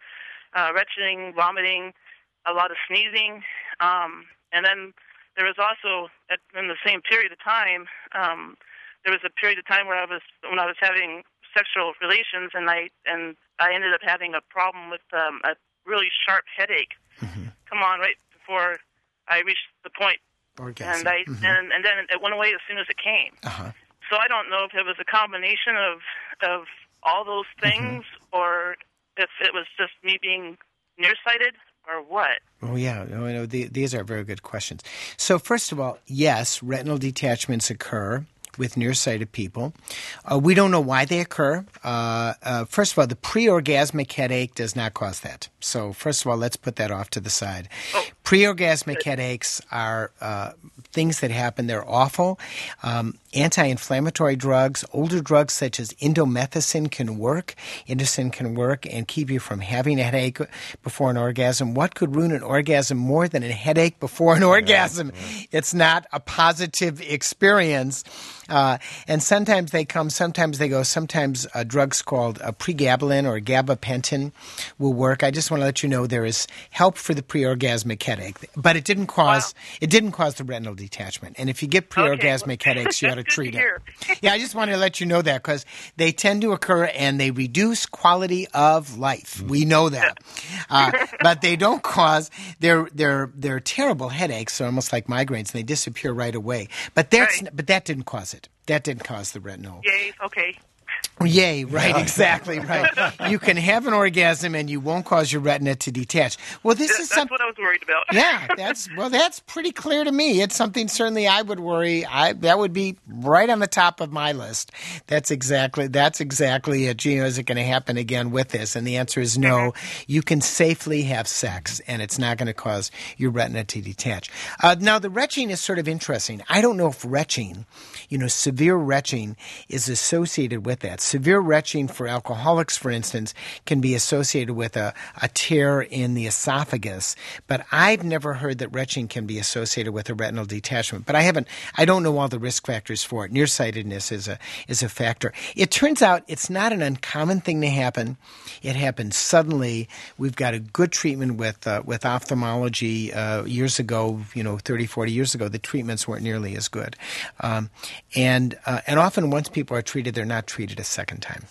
uh, retching, vomiting, a lot of sneezing, um, and then there was also at, in the same period of time, um, there was a period of time where I was when I was having sexual relations, and I and I ended up having a problem with um, a really sharp headache. Mm-hmm. Come on, right before I reached the point, orgasm. and I mm-hmm. and, and then it went away as soon as it came. Uh-huh. So I don't know if it was a combination of of all those things, mm-hmm. or if it was just me being nearsighted, or what. Oh, yeah. No, no, the, these are very good questions. So, first of all, yes, retinal detachments occur with nearsighted people. Uh, we don't know why they occur. Uh, uh, first of all, the pre-orgasmic headache does not cause that. So, first of all, let's put that off to the side. Oh. Pre-orgasmic headaches are uh, things that happen. They're awful. Um, anti-inflammatory drugs, older drugs such as indomethacin can work. Indocin can work and keep you from having a headache before an orgasm. What could ruin an orgasm more than a headache before an orgasm? Yeah, yeah. It's not a positive experience. Uh, and sometimes they come, sometimes they go. Sometimes uh, drugs called uh, pregabalin or gabapentin will work. I just want to let you know there is help for the pre-orgasmic headache, but it didn't cause wow. it didn't cause the retinal detachment. And if you get pre-orgasmic okay. headaches, you ought to treat it. Yeah, I just wanted to let you know that because they tend to occur and they reduce quality of life. We know that, uh, but they don't cause. They're they're they're terrible headaches, so almost like migraines, and they disappear right away. But that's right. but that didn't cause it. That didn't cause the retinal. Yay, okay. Yay, right, exactly, right. You can have an orgasm and you won't cause your retina to detach. Well, this Th- is That's some- what I was worried about. Yeah, that's well, that's pretty clear to me. It's something certainly I would worry. I that would be right on the top of my list. That's exactly that's exactly it. Gino, is it going to happen again with this? And the answer is no. Mm-hmm. You can safely have sex, and it's not going to cause your retina to detach. Uh, now, the retching is sort of interesting. I don't know if retching, you know, severe retching is associated with that. Severe retching for alcoholics, for instance, can be associated with a, a tear in the esophagus. But I've never heard that retching can be associated with a retinal detachment. But I haven't. I don't know all the risk factors for it. Nearsightedness is a is a factor. It turns out it's not an uncommon thing to happen. It happens suddenly. We've got a good treatment with uh, with ophthalmology. Uh, years ago, you know, thirty, forty years ago, the treatments weren't nearly as good. Um, and uh, and often once people are treated, they're not treated a second time.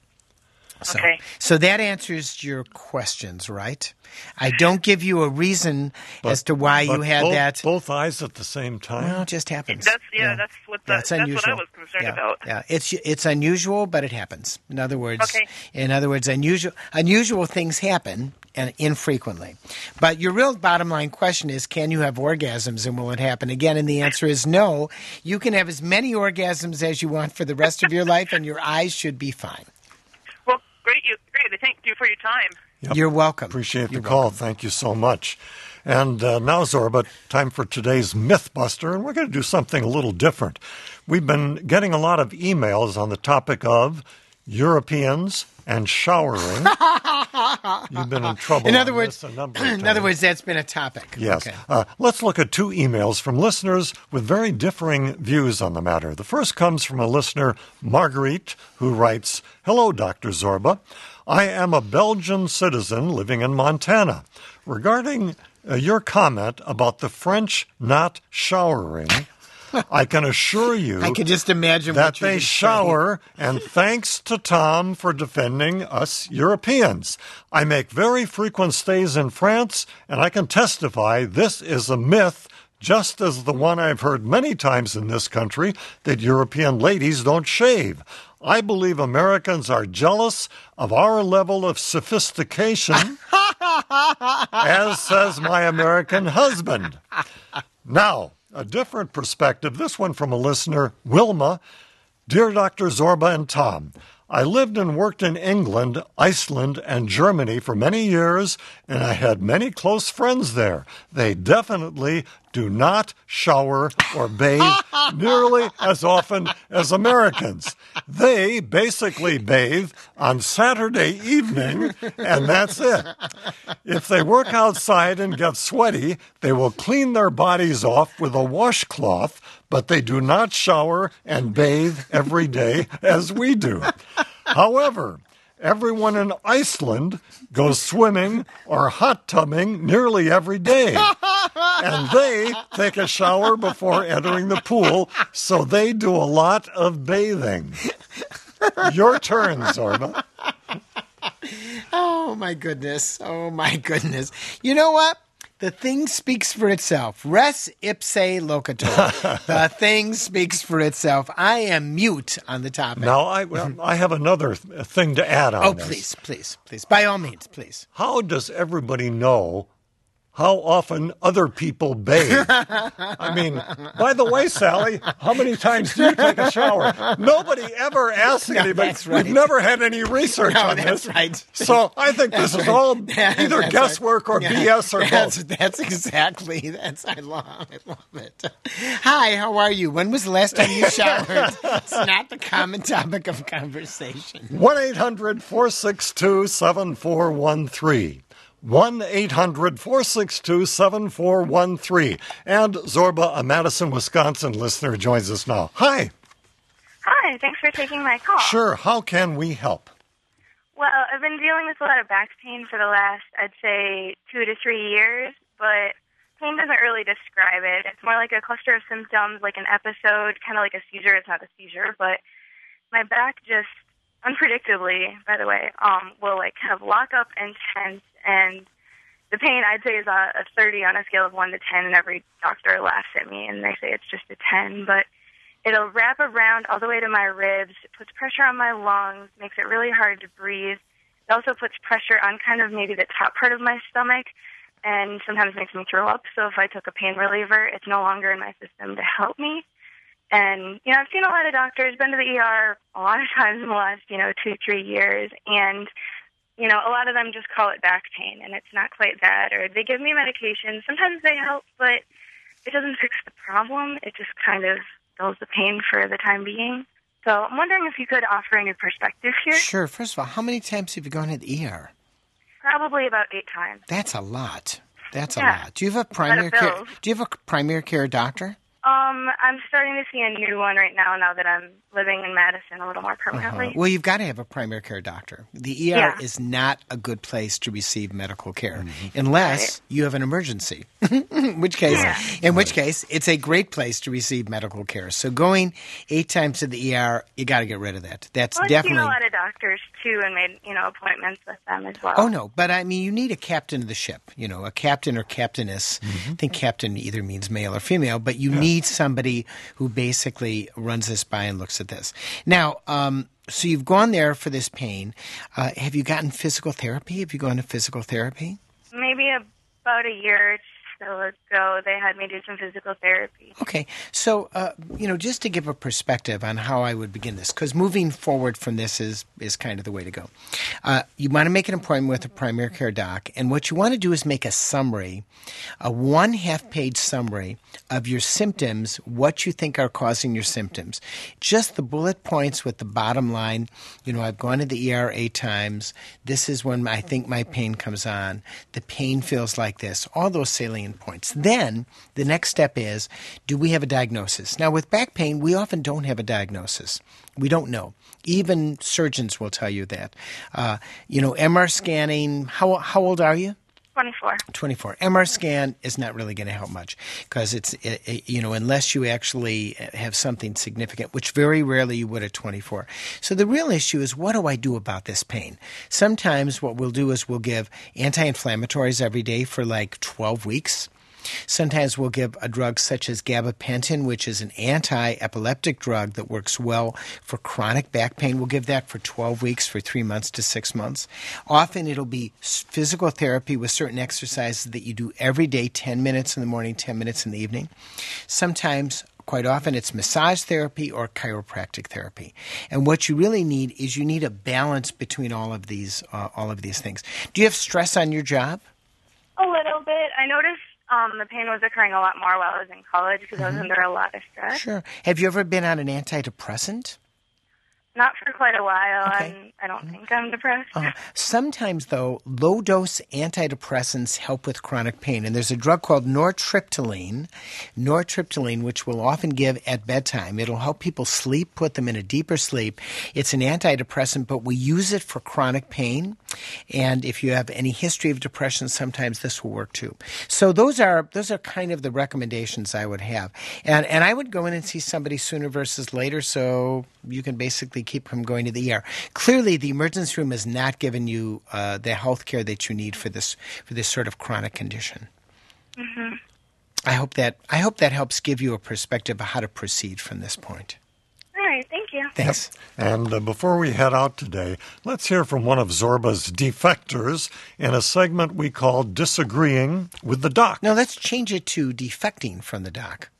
So, okay. so that answers your questions, right? I don't give you a reason but, as to why you had both, that. Both eyes at the same time? Well, it just happens. That's, yeah, yeah, that's what the, that's, that's unusual. what I was concerned yeah, about. Yeah, it's it's unusual, but it happens. In other words, okay. in other words, unusual unusual things happen and infrequently. But your real bottom line question is, can you have orgasms and will it happen again? And the answer is no. You can have as many orgasms as you want for the rest of your life, and your eyes should be fine. Well, great. You, great. Thank you for your time. Yep. You're welcome. Appreciate You're the call. welcome. Thank you so much. And uh, now, Zorba, time for today's Mythbuster, and we're going to do something a little different. We've been getting a lot of emails on the topic of Europeans and showering. You've been in trouble. In other on words, this a number of times. in other words, that's been a topic. Yes. Okay. Uh, let's look at two emails from listeners with very differing views on the matter. The first comes from a listener, Marguerite, who writes, "Hello, Doctor Zorba. I am a Belgian citizen living in Montana. Regarding uh, your comment about the French not showering, I can assure you I can just imagine that what they shower, and thanks to Tom for defending us Europeans. I make very frequent stays in France, and I can testify this is a myth, just as the one I've heard many times in this country, that European ladies don't shave. I believe Americans are jealous of our level of sophistication, as says my American husband. Now, a different perspective, this one from a listener, Wilma. Dear Doctor Zorba and Tom, I lived and worked in England, Iceland, and Germany for many years, and I had many close friends there. They definitely do not shower or bathe nearly as often as Americans. They basically bathe on Saturday evening, and that's it. If they work outside and get sweaty, they will clean their bodies off with a washcloth, but they do not shower and bathe every day as we do. However, everyone in Iceland goes swimming or hot tubbing nearly every day. And they take a shower before entering the pool, so they do a lot of bathing. Your turn, Zorba. Oh, my goodness. Oh, my goodness. You know what? The thing speaks for itself. Res ipse locator. The thing speaks for itself. I am mute on the topic. Now, I well, I have another th- thing to add on Oh, this. please, please, please. By all means, please. How does everybody know how often other people bathe? I mean, by the way, Sally, how many times do you take a shower? Nobody ever asks No, anybody. that's right. We've never had any research No, on that's this. right. So I think this is all That- either that's guesswork right. or Yeah, B S or that's, both. That's exactly. That's I love. I love it. Hi, how are you? When was the last time you showered? It's not the common topic of conversation. one eight hundred four six two seven four one three. one eight hundred four six two seven four one three. And Zorba, a Madison, Wisconsin listener, joins us now. Hi. Hi, thanks for taking my call. Sure. How can we help? Well, I've been dealing with a lot of back pain for the last, I'd say, two to three years, but pain doesn't really describe it. It's more like a cluster of symptoms, like an episode, kind of like a seizure. It's not a seizure, but my back just unpredictably, by the way, um, will like kind of lock up and tense, and the pain I'd say is a, a thirty on a scale of one to ten, and every doctor laughs at me and they say it's just a ten, but it'll wrap around all the way to my ribs. It puts pressure on my lungs, makes it really hard to breathe. It also puts pressure on kind of maybe the top part of my stomach, and sometimes makes me throw up. So if I took a pain reliever, it's no longer in my system to help me. And, you know, I've seen a lot of doctors, been to the E R a lot of times in the last, you know, two, three years, and, you know, a lot of them just call it back pain, and it's not quite that, or they give me medication. Sometimes they help, but it doesn't fix the problem. It just kind of dulls the pain for the time being. So I'm wondering if you could offer any perspective here. Sure. First of all, how many times have you gone to the E R? Probably about eight times. That's a lot. That's a Yeah. lot. Do you have a primary Lot of care? bills. Do you have a primary care doctor? Um, I'm starting to see a new one right now, now that I'm living in Madison a little more permanently. Uh-huh. Well, you've got to have a primary care doctor. The E R Yeah. is not a good place to receive medical care unless you have an emergency. in which case, Yeah. in which case, it's a great place to receive medical care. So going eight times to the E R, you got to get rid of that. That's Well, I've definitely. seen a lot of doctors, too, and made, you know, appointments with them as well. Oh, no, but I mean, you need a captain of the ship, you know, a captain or captainess. I think captain either means male or female, but you need somebody who basically runs this by and looks at this. Now, um, so you've gone there for this pain. Uh, have you gotten physical therapy? Have you gone to physical therapy? Maybe about a year or so ago, they had me do some physical therapy. Okay, so uh, you know, just to give a perspective on how I would begin this, because moving forward from this is is kind of the way to go. Uh, you want to make an appointment with a primary care doc, and what you want to do is make a summary, a one half-page summary of your symptoms, what you think are causing your symptoms, just the bullet points with the bottom line. You know, I've gone to the E R eight times. This is when I think my pain comes on. The pain feels like this. All those salient points. Then the next step is, do we have a diagnosis? Now, with back pain, we often don't have a diagnosis. We don't know. Even surgeons will tell you that. Uh, you know, M R scanning, how, how old are you? twenty-four. twenty-four. M R scan is not really going to help much because it's, it, it, you know, unless you actually have something significant, which very rarely you would at twenty-four. So the real issue is, what do I do about this pain? Sometimes what we'll do is we'll give anti-inflammatories every day for like twelve weeks. Sometimes we'll give a drug such as gabapentin, which is an anti-epileptic drug that works well for chronic back pain. We'll give that for twelve weeks, for three months to six months. Often it'll be physical therapy with certain exercises that you do every day, ten minutes in the morning, ten minutes in the evening. Sometimes, quite often, it's massage therapy or chiropractic therapy. And what you really need is you need a balance between all of these, uh, all of these things. Do you have stress on your job? A little bit. I noticed um, the pain was occurring a lot more while I was in college because I was under a lot of stress. Sure. Have you ever been on an antidepressant? not for quite a while. Okay. I'm, I don't think I'm depressed. Uh, sometimes, though, low-dose antidepressants help with chronic pain. And there's a drug called nortriptyline, nortriptyline, which we'll often give at bedtime. It'll help people sleep, put them in a deeper sleep. It's an antidepressant, but we use it for chronic pain. And if you have any history of depression, sometimes this will work too. So those are those are kind of the recommendations I would have. And and I would go in and see somebody sooner versus later, so you can basically keep from going to the E R. Clearly, the emergency room has not given you uh, the health care that you need for this for this sort of chronic condition. Mm-hmm. I hope that I hope that helps give you a perspective of how to proceed from this point. All right, thank you. Thanks. Yep. And uh, before we head out today, let's hear from one of Zorba's defectors in a segment we call Disagreeing with the Doc. No, let's change it to defecting from the doc.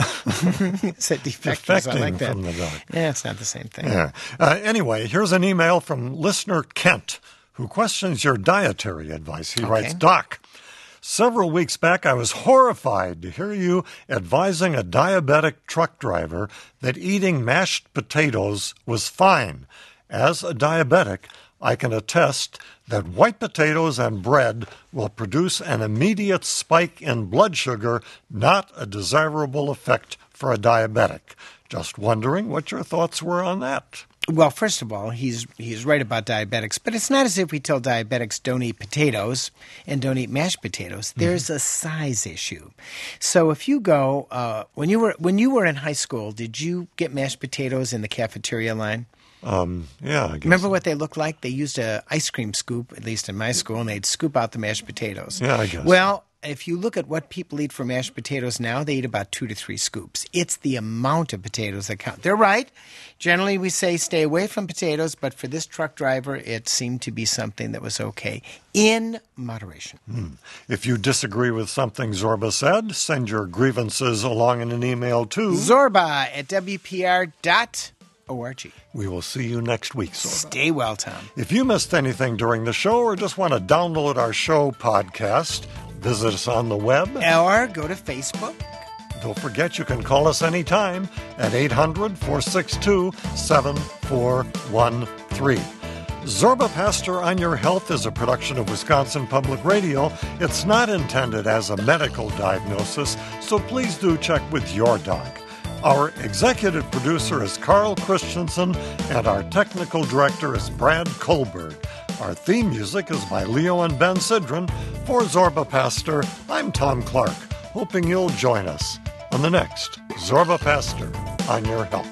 It's a defectors. I like Defecting that. from the doc. Yeah, it's not the same thing. Yeah. Uh, anyway, here's an email from listener Kent, who questions your dietary advice. He Okay. writes, Doc, several weeks back I was horrified to hear you advising a diabetic truck driver that eating mashed potatoes was fine. As a diabetic, I can attest that white potatoes and bread will produce an immediate spike in blood sugar, not a desirable effect for a diabetic. Just wondering what your thoughts were on that. Well, first of all, he's he's right about diabetics, but it's not as if we tell diabetics don't eat potatoes and don't eat mashed potatoes. There's mm-hmm. a size issue. So if you go uh, when you were when you were in high school, did you get mashed potatoes in the cafeteria line? Um, yeah, I guess. Remember what they looked like? They used a ice cream scoop, at least in my school, and they'd scoop out the mashed potatoes. Yeah, I guess. Well, if you look at what people eat for mashed potatoes now, they eat about two to three scoops. It's the amount of potatoes that count. They're right. Generally, we say stay away from potatoes, but for this truck driver, it seemed to be something that was okay in moderation. Hmm. If you disagree with something Zorba said, send your grievances along in an email to Zorba at W P R dot org. We will see you next week, Zorba. Stay well, Tom. If you missed anything during the show or just want to download our show podcast, visit us on the web. Or go to Facebook. Don't forget you can call us anytime at eight hundred, four six two, seven four one three. Zorba Pastor on Your Health is a production of Wisconsin Public Radio. It's not intended as a medical diagnosis, so please do check with your doc. Our executive producer is Carl Christensen, and our technical director is Brad Kohlberg. Our theme music is by Leo and Ben Sidran. For Zorba Pastor, I'm Tom Clark, hoping you'll join us on the next Zorba Pastor on Your Health.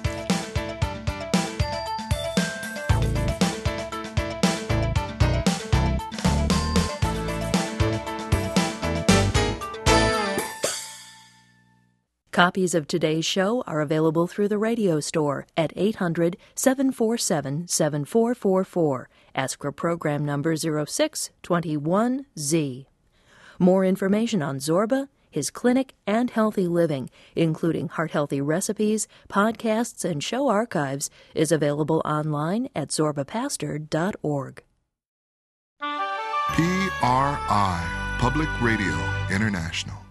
Copies of today's show are available through the radio store at eight hundred, seven four seven, seven four four four. Ask for program number zero six two one Z. More information on Zorba, his clinic, and healthy living, including heart-healthy recipes, podcasts, and show archives, is available online at zorba pastor dot org. P R I, Public Radio International.